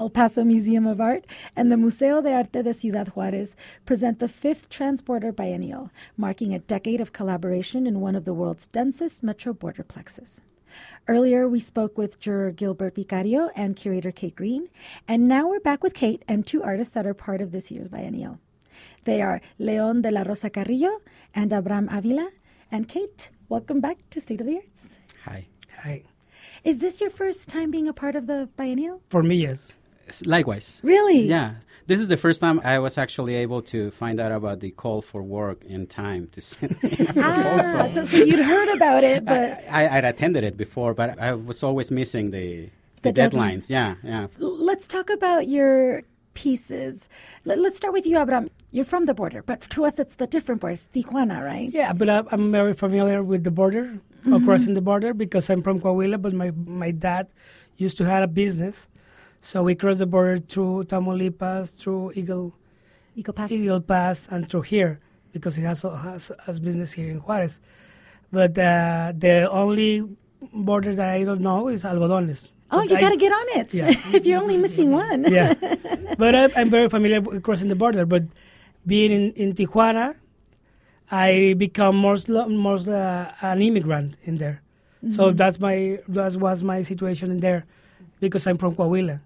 El Paso Museum of Art, and the Museo de Arte de Ciudad Juárez present the 5th Transborder Biennial, marking a decade of collaboration in one of the world's densest metro borderplexes. Earlier, we spoke with juror Gilbert Vicario and curator Kate Green, and now we're back with Kate and two artists that are part of this year's biennial. They are Leon de la Rosa Carrillo and Abraham Avila. And Kate, welcome back to State of the Arts. Hi. Hi. Is this your first time being a part of the biennial? For me, yes. Likewise. Really? Yeah. This is the first time I was actually able to find out about the call for work in time to send a proposal. So you'd heard about it, but... I'd attended it before, but I was always missing the deadlines. Yeah. Let's talk about your pieces. Let's start with you, Abraham. You're from the border, but to us it's the different border. It's Tijuana, right? Yeah, but I'm very familiar with the border, crossing the border, because I'm from Coahuila, but my dad used to have a business. So we crossed the border through Tamaulipas, through Eagle Pass, and through here, because he has business here in Juarez. But the only border that I don't know is Algodones. Oh, you got to get on it, yeah. if you're only missing one. Yeah, but I'm very familiar with crossing the border. But being in Tijuana, I become more an immigrant in there. So that was my situation in there, because I'm from Coahuila.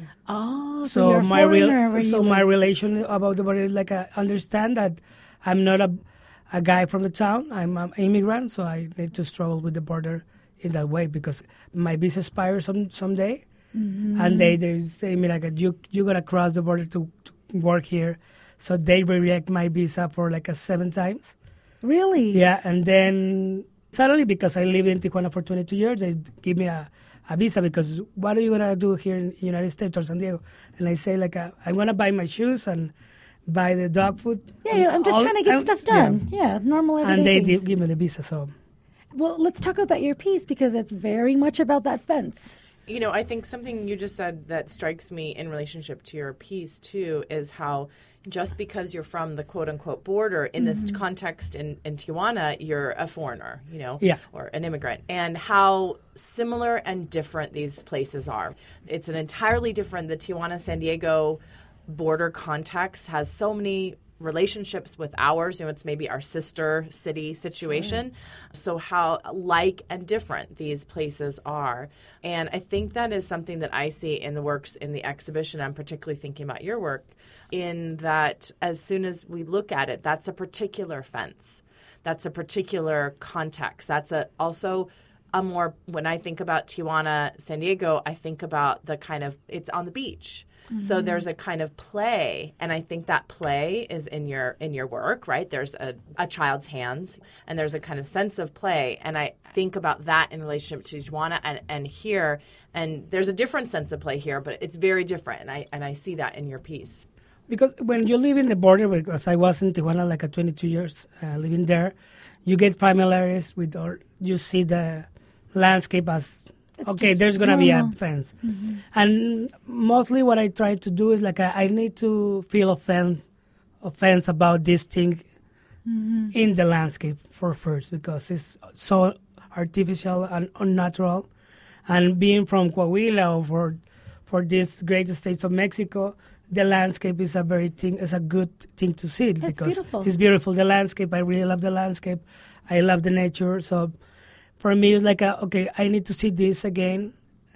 Oh, so you're a foreigner. My relation about the border is like I understand that I'm not a guy from the town. I'm an immigrant, so I need to struggle with the border in that way, because my visa expires someday, and they say me like you gotta cross the border to work here, so they reject my visa for like 7 times. Really? Yeah, and then suddenly, because I lived in Tijuana for 22 years, they give me a visa, because what are you gonna do here in the United States or San Diego? And I say like I'm gonna buy my shoes and buy the dog food. Yeah, I'm just trying to get stuff done. Yeah, normal everyday and they things. give me the visa. So. Well, let's talk about your piece, because it's very much about that fence. You know, I think something you just said that strikes me in relationship to your piece, too, is how just because you're from the quote-unquote border, in this context in Tijuana, you're a foreigner, or an immigrant, and how similar and different these places are. It's an entirely different, the Tijuana-San Diego border context has so many relationships with ours, it's maybe our sister city situation. Sure. So how like and different these places are. And I think that is something that I see in the works in the exhibition. I'm particularly thinking about your work, in that as soon as we look at it, that's a particular fence. That's a particular context. That's also a more, when I think about Tijuana, San Diego, I think about the kind of, it's on the beach. So there's a kind of play, and I think that play is in your work, right? There's a child's hands, and there's a kind of sense of play, and I think about that in relationship to Tijuana and here, and there's a different sense of play here, but it's very different, and I see that in your piece. Because when you live in the border, because I was in Tijuana like 22 years living there, you get familiarized with, or you see the landscape as, there's going to be a fence. And mostly what I try to do is like I need to feel offense about this thing in the landscape first, because it's so artificial and unnatural. And being from Coahuila, or for this great states of Mexico, the landscape is a good thing to see. It's beautiful. It's beautiful, the landscape. I really love the landscape. I love the nature. So for me, it's like, I need to see this again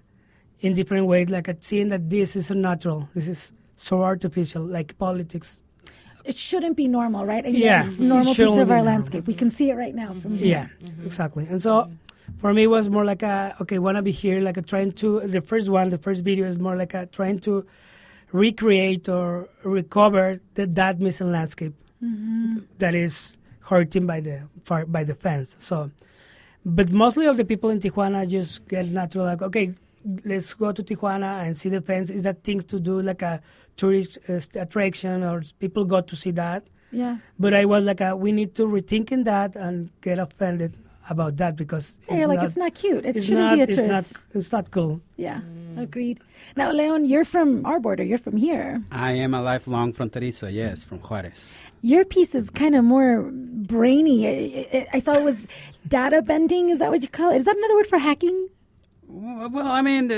in different ways, like seeing that this is unnatural. This is so artificial, like politics. It shouldn't be normal, right? And it's a normal piece of our landscape. We can see it right now from here. Yeah, exactly. And so for me, it was more like want to be here, like trying to, the first video is more like trying to recreate or recover that missing landscape that is hurting by the fence. So, but mostly of the people in Tijuana just get natural, like, let's go to Tijuana and see the fence. Is that things to do, like a tourist attraction, or people go to see that? Yeah. But I was like, we need to rethinking that and get offended about that, because it's not cute. It shouldn't be a twist. It's not cool. Yeah, agreed. Now, Leon, you're from our border. You're from here. I am a lifelong fronterizo, yes, from Juarez. Your piece is kind of more brainy. I saw it was data bending. Is that what you call it? Is that another word for hacking? Well, I mean,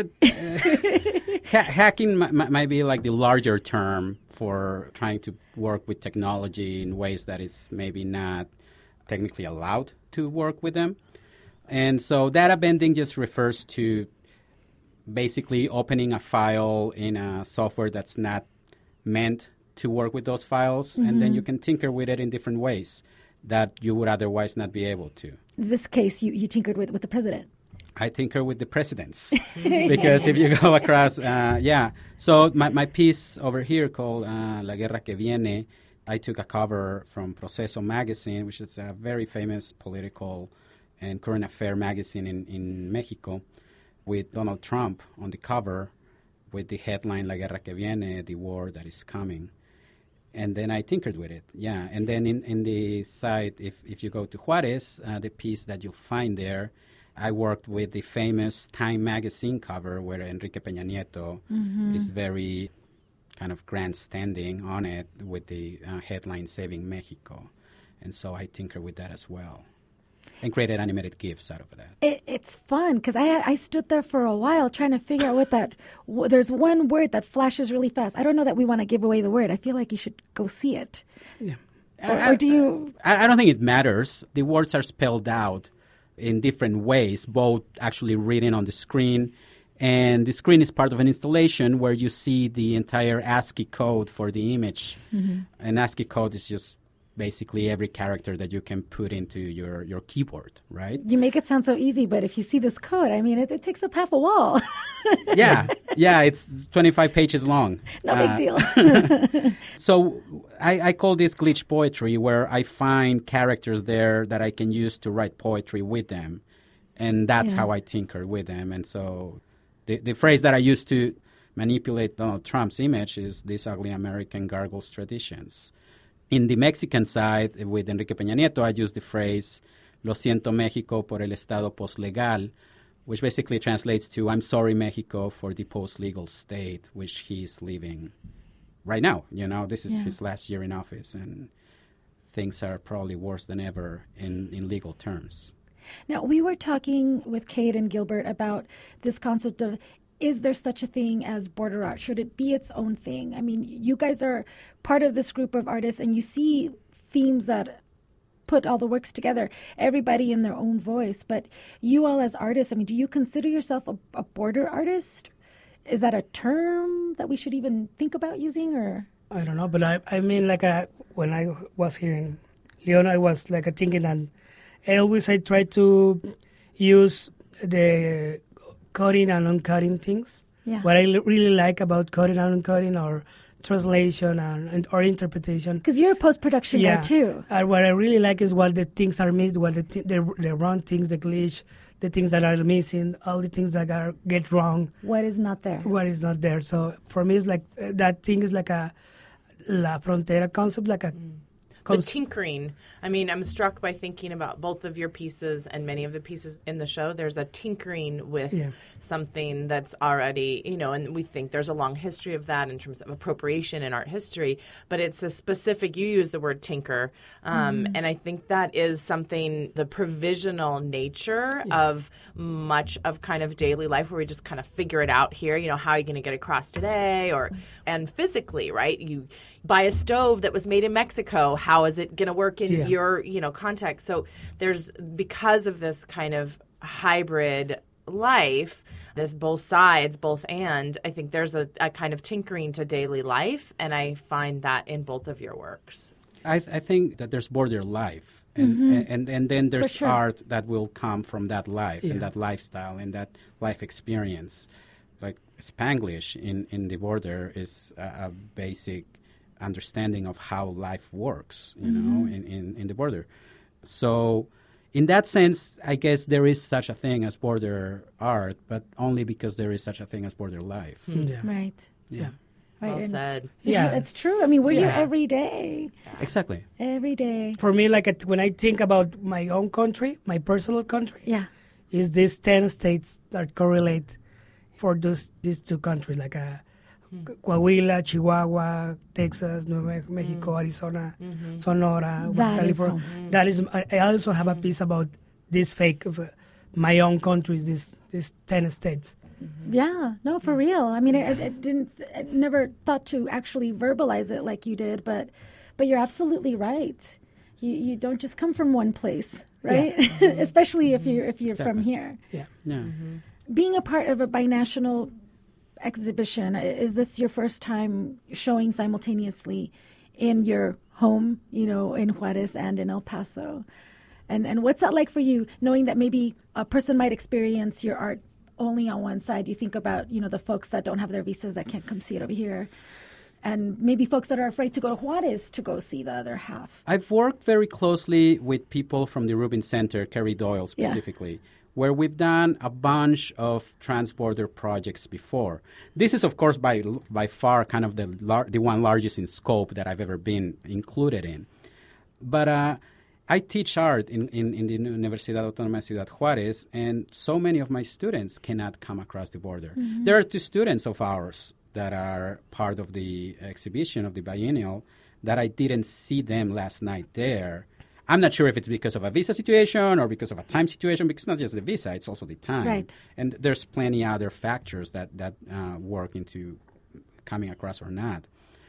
hacking might be like the larger term for trying to work with technology in ways that is maybe not technically allowed to work with them. And so data bending just refers to basically opening a file in a software that's not meant to work with those files, and then you can tinker with it in different ways that you would otherwise not be able to. In this case, you tinkered with the president. I tinker with the presidents because if you go across, So my piece over here called La Guerra que Viene, I took a cover from Proceso magazine, which is a very famous political and current affair magazine in Mexico, with Donald Trump on the cover with the headline La Guerra que Viene, the war that is coming. And then I tinkered with it, yeah. And then in the site, if you go to Juarez, the piece that you'll find there, I worked with the famous Time magazine cover where Enrique Peña Nieto is very kind of grandstanding on it with the headline Saving Mexico. And so I tinker with that as well and created animated GIFs out of that. It's fun because I stood there for a while trying to figure out what that... There's one word that flashes really fast. I don't know that we want to give away the word. I feel like you should go see it. Yeah. Or do you... I don't think it matters. The words are spelled out in different ways, both actually written on the screen, and the screen is part of an installation where you see the entire ASCII code for the image. And ASCII code is just basically every character that you can put into your keyboard, right? You make it sound so easy, but if you see this code, I mean, it takes up half a wall. Yeah, it's 25 pages long. No big deal. So I call this glitch poetry, where I find characters there that I can use to write poetry with them. And that's how I tinker with them. And so the phrase that I use to manipulate Donald Trump's image is these ugly American gargles traditions. In the Mexican side, with Enrique Peña Nieto, I use the phrase, Lo siento México por el estado postlegal, which basically translates to, I'm sorry, Mexico, for the post-legal state, which he's living right now. You know, this is his last year in office, and things are probably worse than ever in legal terms. Now, we were talking with Kate and Gilbert about this concept of, is there such a thing as border art? Should it be its own thing? I mean, you guys are part of this group of artists, and you see themes that put all the works together, everybody in their own voice. But you all as artists, I mean, do you consider yourself a border artist? Is that a term that we should even think about using? Or I don't know, but I mean, like when I was here in Leon, I was like thinking, and I try to use the cutting and uncutting things. Yeah. What I really like about cutting and uncutting, or translation or interpretation. Because you're a post-production guy too. What I really like is what the things are missed, what the wrong things, the glitch, the things that are missing, all the things that get wrong. What is not there? What is not there. So for me, it's like that thing is like a La Frontera concept, like a... The tinkering. I mean, I'm struck by thinking about both of your pieces and many of the pieces in the show. There's a tinkering with something that's already, and we think there's a long history of that in terms of appropriation in art history, but it's a specific, you use the word tinker, and I think that is something, the provisional nature of much of kind of daily life where we just kind of figure it out here, how are you going to get across today, and physically, right? You buy a stove that was made in Mexico, how is it going to work in your, context? So there's, because of this kind of hybrid life, this both sides, both and, I think there's a kind of tinkering to daily life, and I find that in both of your works. I think that there's border life, and then there's art that will come from that life and that lifestyle and that life experience. Like Spanglish in the border is a basic understanding of how life works, in the border. So in that sense, I guess there is such a thing as border art, but only because there is such a thing as border life. Right. Yeah. Right. Well said. Yeah, it's true. I mean, we're here every day. Exactly. Every day. For me, like when I think about my own country, my personal country, is these 10 states that correlate for these two countries, like Coahuila, Chihuahua, Texas, New Mexico, Arizona, Sonora, California. That is. I also have a piece about this fake my own countries, these 10 states. Yeah, no, for real. I mean, I never thought to actually verbalize it like you did, but you're absolutely right. You don't just come from one place, right? Yeah. Especially if you're exactly. from here. Yeah. Being a part of a binational exhibition, is this your first time showing simultaneously in your home, in Juarez and in El Paso? And what's that like for you, knowing that maybe a person might experience your art only on one side? You think about, the folks that don't have their visas that can't come see it over here, and maybe folks that are afraid to go to Juarez to go see the other half. I've worked very closely with people from the Rubin Center, Kerry Doyle specifically, where we've done a bunch of transborder projects before. This is, of course, by far kind of the one largest in scope that I've ever been included in. But I teach art in the Universidad Autónoma de Ciudad Juárez, and so many of my students cannot come across the border. Mm-hmm. There are 2 students of ours that are part of the exhibition of the biennial that I didn't see them last night there. I'm not sure if it's because of a visa situation or because of a time situation, because it's not just the visa, it's also the time. Right. And there's plenty other factors that work into coming across or not.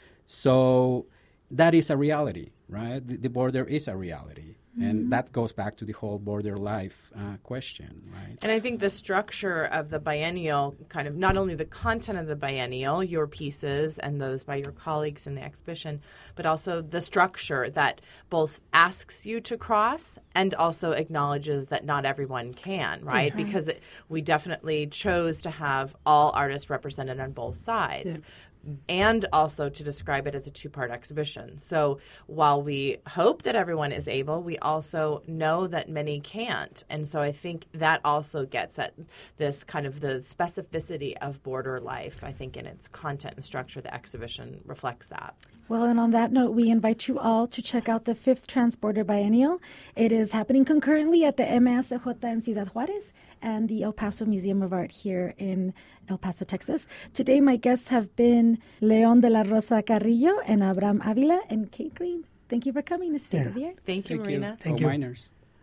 So that is a reality, right? The border is a reality. Mm-hmm. And that goes back to the whole border life question, right? And I think the structure of the biennial, kind of not only the content of the biennial, your pieces and those by your colleagues in the exhibition, but also the structure that both asks you to cross and also acknowledges that not everyone can, right? Mm-hmm. Because we definitely chose to have all artists represented on both sides. Yeah. And also to describe it as a 2-part exhibition. So while we hope that everyone is able, we also know that many can't. And so I think that also gets at this kind of the specificity of border life. I think in its content and structure, the exhibition reflects that. Well, and on that note, we invite you all to check out the 5th Transborder Biennial. It is happening concurrently at the MSJ in Ciudad Juárez and the El Paso Museum of Art here in El Paso, Texas. Today, my guests have been Leon de la Rosa Carrillo and Abraham Avila and Kate Green. Thank you for coming to State of the Arts. Thank you, Marina. Thank you. Miners.